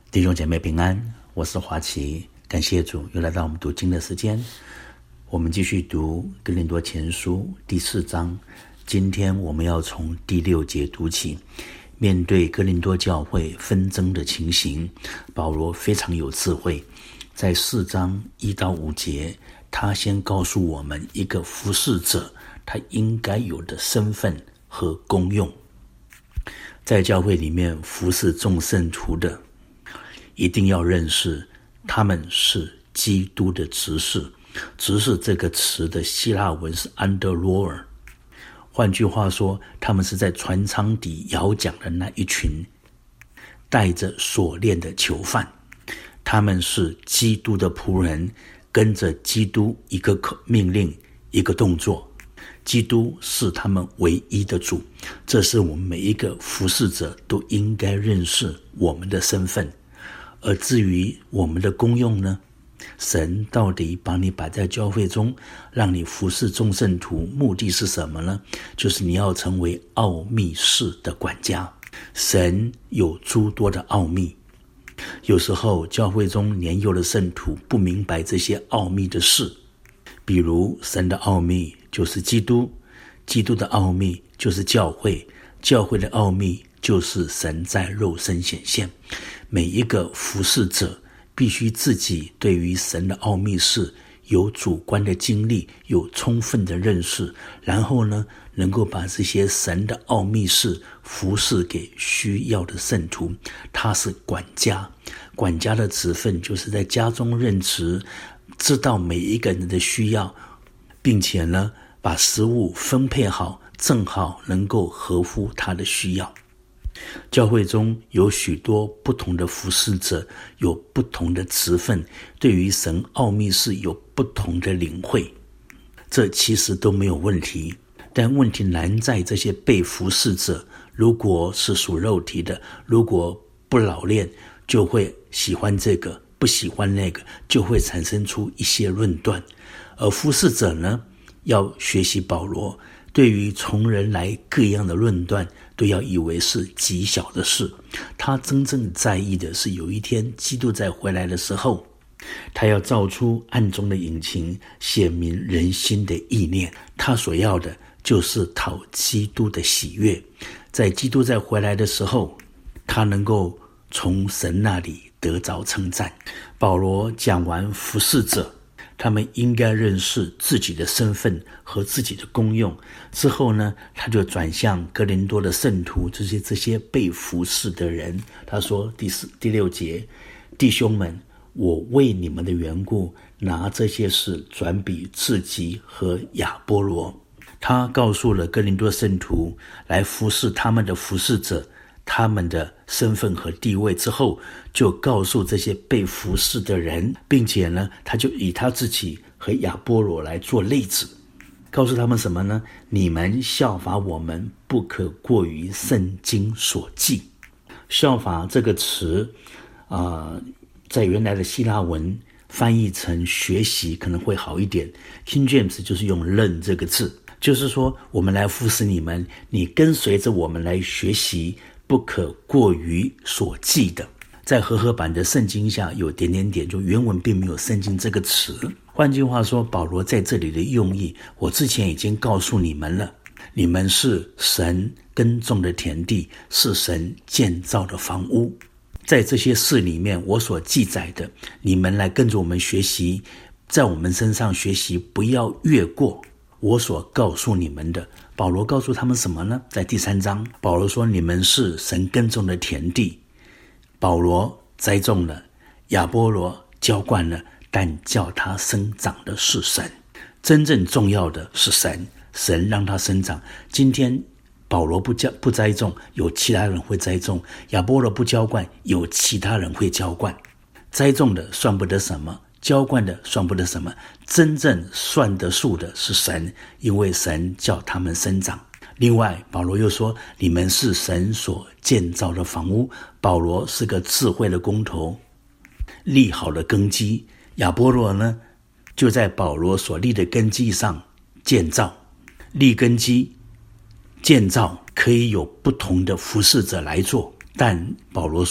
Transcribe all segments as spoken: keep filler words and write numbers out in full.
弟兄姐妹平安，我是华奇，感谢主又来到我们读经的时间。我们继续读哥林多前书第四章，今天我们要从第六节读起。面对哥林多教会纷争的情形，保罗非常有智慧，在四章一到五节，他先告诉我们一个服侍者他应该有的身份和功用。在教会里面服侍众圣徒的，一定要认识他们是基督的执事。执事这个词的希腊文是 underlower， 换句话说，他们是在船舱底摇桨的那一群带着锁链的囚犯。他们是基督的仆人，跟着基督一个命令一个动作。基督是他们唯一的主，这是我们每一个服侍者都应该认识我们的身份。而至于我们的功用呢，神到底把你摆在教会中，让你服侍众圣徒，目的是什么呢？就是你要成为奥秘事的管家。神有诸多的奥秘，有时候教会中年幼的圣徒不明白这些奥秘的事，比如神的奥秘就是基督，基督的奥秘就是教会，教会的奥秘就是神在肉身显现。每一个服侍者必须自己对于神的奥秘事有主观的经历，有充分的认识，然后呢，能够把这些神的奥秘事服侍给需要的圣徒。他是管家，管家的职分就是在家中任职，知道每一个人的需要，并且呢，把食物分配好，正好能够合乎他的需要。教会中有许多不同的服侍者，有不同的职分，对于神奥秘事有不同的领会，这其实都没有问题。但问题难在这些被服侍者，如果是属肉体的，如果不老练，就会喜欢这个，不喜欢那个，就会产生出一些论断。而服侍者呢，要学习保罗，对于从人来各样的论断，都要以为是极小的事。他真正在意的是，有一天基督再回来的时候，他要照出暗中的隐情，显明人心的意念。他所要的就是讨基督的喜悦。在基督再回来的时候，他能够从神那里得着称赞。保罗讲完服侍者他们应该认识自己的身份和自己的功用之后呢，他就转向哥林多的圣徒，这些这些被服侍的人。他说第四第六节，弟兄们，我为你们的缘故，拿这些事转比自己和亚波罗。他告诉了哥林多圣徒来服侍他们的服侍者他们的身份和地位之后，就告诉这些被服侍的人，并且呢，他就以他自己和亚波罗来做例子，告诉他们什么呢？你们效法我们，不可过于圣经所记。效法这个词啊、呃，在原来的希腊文翻译成学习可能会好一点。King James 就是用 learn 这个字，就是说我们来服侍你们，你跟随着我们来学习，不可过于所记的。在和合版的圣经下有点点点，就原文并没有圣经这个词。换句话说，保罗在这里的用意，我之前已经告诉你们了，你们是神耕种的田地，是神建造的房屋。在这些事里面，我所记载的，你们来跟着我们学习，在我们身上学习，不要越过我所告诉你们的。保罗告诉他们什么呢？在第三章，保罗说，你们是神耕种的田地，保罗栽种了，亚波罗浇灌了，但叫他生长的是神。真正重要的是神，神让他生长。今天保罗不浇不栽种，有其他人会栽种；亚波罗不浇灌，有其他人会浇灌。栽种的算不得什么，浇灌的算不得什么，真正算得数的是神，因为神叫他们生长。另外保罗又说，你们是神所建造的房屋。保罗是个智慧的工头，立好了根基。亚波罗呢，就在保罗所立的根基上建造。立根基建造可以有不同的服侍者来做，但保罗说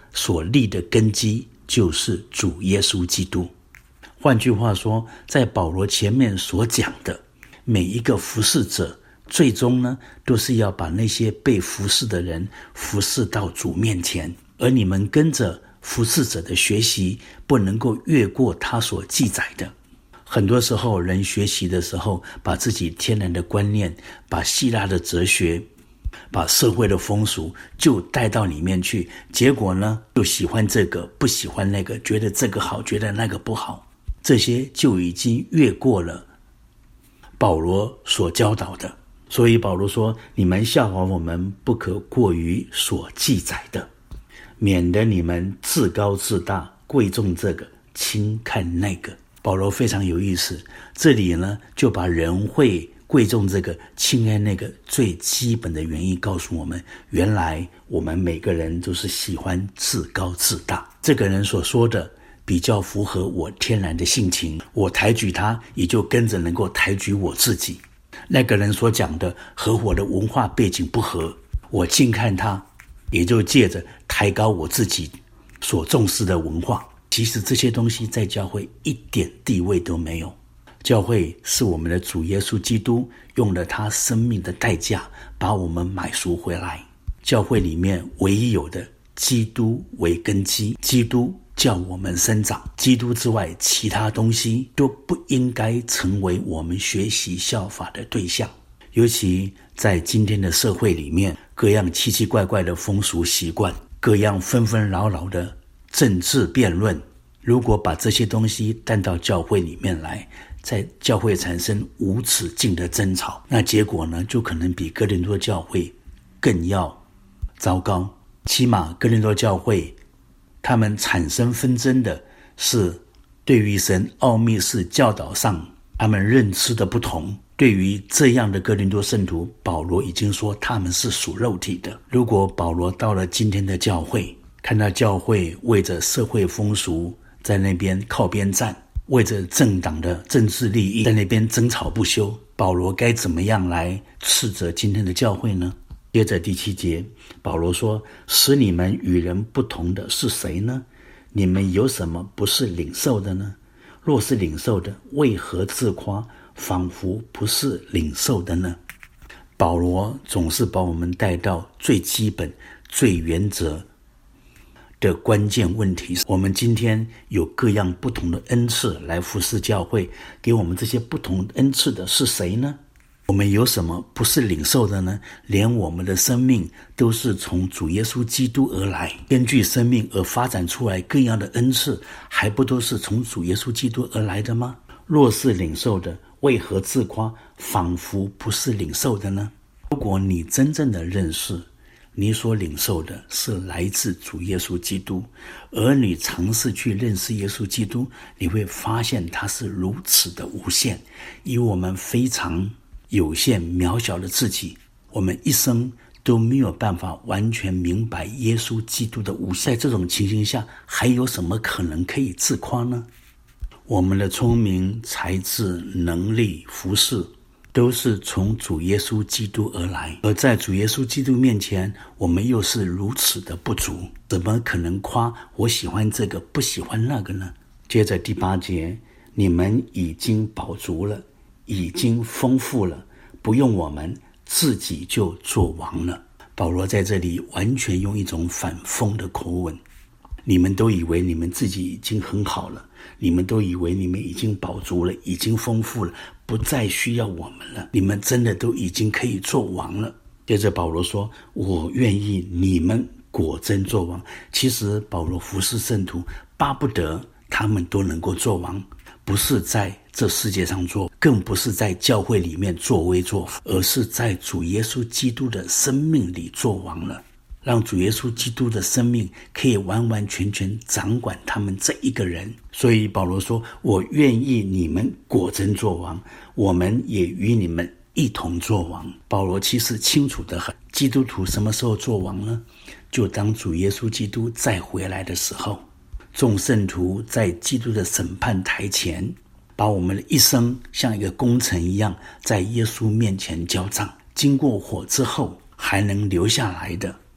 所立的根基就是主耶稣基督。换句话说，在保罗前面所讲的每一个服侍者，最终呢，都是要把那些被服侍的人服侍到主面前。而你们跟着服侍者的学习，不能够越过他所记载的。很多时候人学习的时候，把自己天然的观念，把希腊的哲学，把社会的风俗就带到里面去，结果呢，就喜欢这个，不喜欢那个，觉得这个好，觉得那个不好。这些就已经越过了保罗所教导的。所以保罗说，你们效法我们，不可过于所记载的，免得你们自高自大，贵重这个，轻看那个。保罗非常有意思，这里呢就把人会贵重这个，轻看那个最基本的原因告诉我们，原来我们每个人都是喜欢自高自大。这个人所说的比较符合我天然的性情，我抬举他，也就跟着能够抬举我自己。那个人所讲的和我的文化背景不合，我轻看他，也就借着抬高我自己所重视的文化。其实这些东西在教会一点地位都没有。教会是我们的主耶稣基督用了他生命的代价把我们买赎回来。教会里面唯一有的基督为根基，基督叫我们生长，基督之外其他东西都不应该成为我们学习效法的对象。尤其在今天的社会里面，各样奇奇怪怪的风俗习惯，各样纷纷扰扰的政治辩论，如果把这些东西带到教会里面来，在教会产生无止境的争吵，那结果呢，就可能比哥林多教会更要糟糕。起码哥林多教会他们产生纷争的是对于神奥秘式教导上他们认知的不同。对于这样的哥林多圣徒，保罗已经说他们是属肉体的。如果保罗到了今天的教会，看到教会为着社会风俗在那边靠边站，为着政党的政治利益在那边争吵不休，保罗该怎么样来斥责今天的教会呢？接着第七节，保罗说，使你们与人不同的是谁呢？你们有什么不是领受的呢？若是领受的，为何自夸，仿佛不是领受的呢？保罗总是把我们带到最基本最原则的关键问题。我们今天有各样不同的恩赐来服侍教会，给我们这些不同恩赐的是谁呢？我们有什么不是领受的呢？连我们的生命都是从主耶稣基督而来，根据生命而发展出来各样的恩赐，还不都是从主耶稣基督而来的吗？若是领受的，为何自夸，仿佛不是领受的呢？如果你真正的认识你所领受的是来自主耶稣基督，而你尝试去认识耶稣基督，你会发现他是如此的无限。以我们非常有限渺小的自己，我们一生都没有办法完全明白耶稣基督的无限。在这种情形下，还有什么可能可以自夸呢？我们的聪明、才智、能力、服事都是从主耶稣基督而来，而在主耶稣基督面前，我们又是如此的不足，怎么可能夸我喜欢这个不喜欢那个呢？接着第八节，你们已经饱足了，已经丰富了，不用我们自己就做王了。保罗在这里完全用一种反讽的口吻，你们都以为你们自己已经很好了，你们都以为你们已经饱足了，已经丰富了，不再需要我们了，你们真的都已经可以做王了。接着保罗说，我愿意你们果真做王。其实保罗服侍圣徒，巴不得他们都能够做王，不是在这世界上做，更不是在教会里面作威作福，而是在主耶稣基督的生命里做王了，让主耶稣基督的生命可以完完全全掌管他们这一个人。所以保罗说，我愿意你们果真做王，我们也与你们一同做王。保罗其实清楚得很，基督徒什么时候做王呢？就当主耶稣基督再回来的时候，众圣徒在基督的审判台前，把我们的一生像一个工程一样在耶稣面前交账，经过火之后还能留下来的，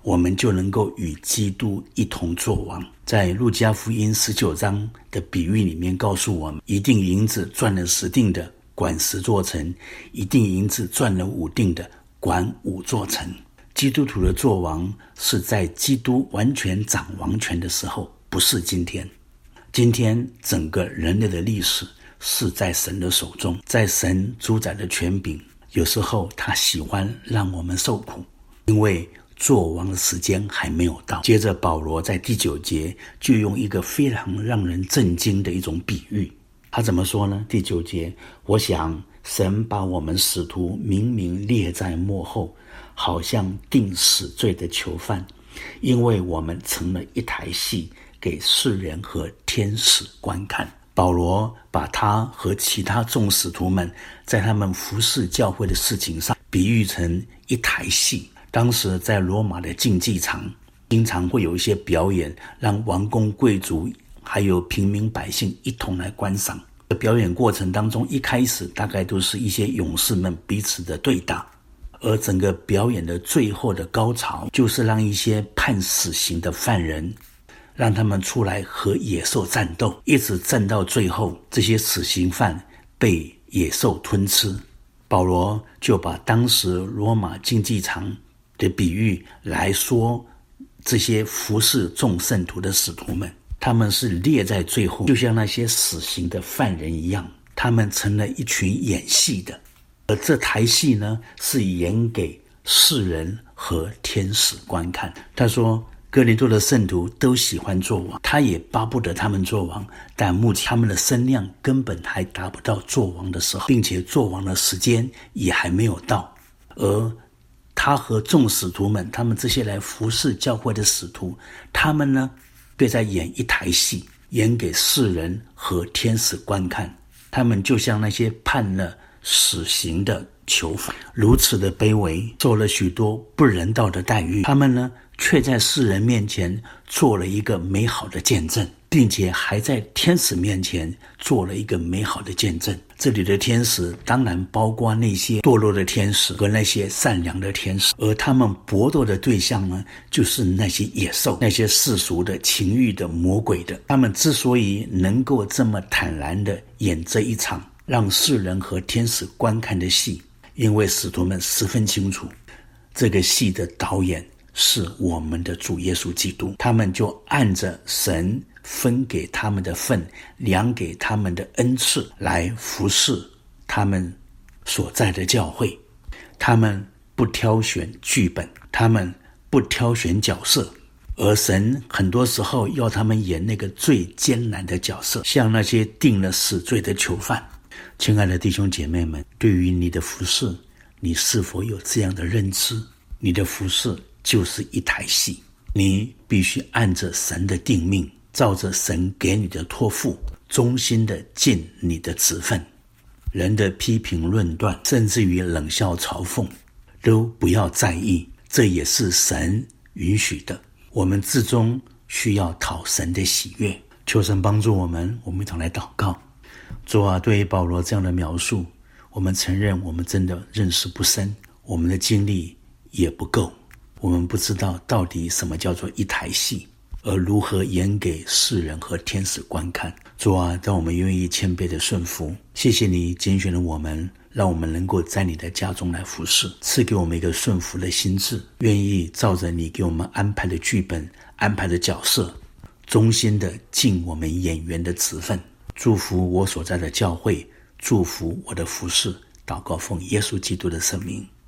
我们就能够与基督一同作王。在路加福音十九章的比喻里面告诉我们，一锭银子赚了十锭的，管十座城；一锭银子赚了五锭的，管五座城。基督徒的作王是在基督完全掌王权的时候，不是今天。今天整个人类的历史是在神的手中，在神主宰的权柄，有时候他喜欢让我们受苦，因为作王的时间还没有到。接着保罗在第九节就用一个非常让人震惊的一种比喻，他怎么说呢？第九节，我想神把我们使徒明明列在幕后，好像定死罪的囚犯，因为我们成了一台戏，给世人和天使观看。保罗把他和其他众使徒们在他们服侍教会的事情上比喻成一台戏。当时在罗马的竞技场经常会有一些表演，让王公贵族还有平民百姓一同来观赏。表演过程当中，一开始大概都是一些勇士们彼此的对打，而整个表演的最后的高潮就是让一些判死刑的犯人，让他们出来和野兽战斗，一直战到最后，这些死刑犯被野兽吞吃。保罗就把当时罗马竞技场的比喻来说，这些服侍众圣徒的使徒们，他们是列在最后，就像那些死刑的犯人一样，他们成了一群演戏的。而这台戏呢，是演给世人和天使观看。他说哥林多的圣徒都喜欢做王，他也巴不得他们做王，但目前他们的声量根本还达不到做王的时候，并且做王的时间也还没有到。而他和众使徒们，他们这些来服侍教会的使徒，他们呢却在演一台戏，演给世人和天使观看。他们就像那些判了死刑的囚犯，如此的卑微，受了许多不人道的待遇，他们呢却在世人面前做了一个美好的见证，并且还在天使面前做了一个美好的见证。这里的天使当然包括那些堕落的天使和那些善良的天使，而他们搏斗的对象呢，就是那些野兽，那些世俗的、情欲的、魔鬼的。他们之所以能够这么坦然地演这一场让世人和天使观看的戏，因为使徒们十分清楚，这个戏的导演是我们的主耶稣基督。他们就按着神分给他们的份，量给他们的恩赐来服侍他们所在的教会。他们不挑选剧本，他们不挑选角色，而神很多时候要他们演那个最艰难的角色，像那些定了死罪的囚犯。亲爱的弟兄姐妹们，对于你的服事，你是否有这样的认知？你的服事就是一台戏，你必须按着神的定命，照着神给你的托付，忠心的尽你的职分。人的批评论断，甚至于冷笑嘲讽，都不要在意，这也是神允许的。我们至终需要讨神的喜悦。求神帮助我们，我们一同来祷告。主啊，对于保罗这样的描述，我们承认我们真的认识不深，我们的经历也不够，我们不知道到底什么叫做一台戏，而如何演给世人和天使观看。主啊，让我们愿意谦卑的顺服。谢谢你拣选了我们，让我们能够在你的家中来服侍，赐给我们一个顺服的心智，愿意照着你给我们安排的剧本、安排的角色，忠心的尽我们演员的职分。祝福我所在的教会，祝福我的服侍，祷告奉耶稣基督的圣名。